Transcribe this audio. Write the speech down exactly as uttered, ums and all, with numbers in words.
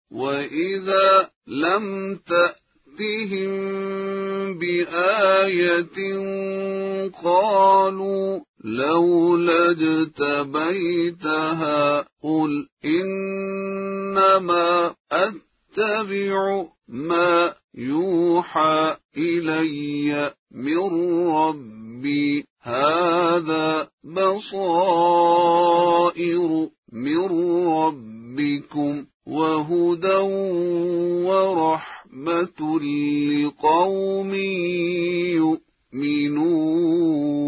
وإذا لم تأتهم بآية قالوا لولا اجتبيتها قل إنما أتبع ما يوحى إلي من ربي هذا بصائر من ربكم وهدى ورحمة لقوم يؤمنون.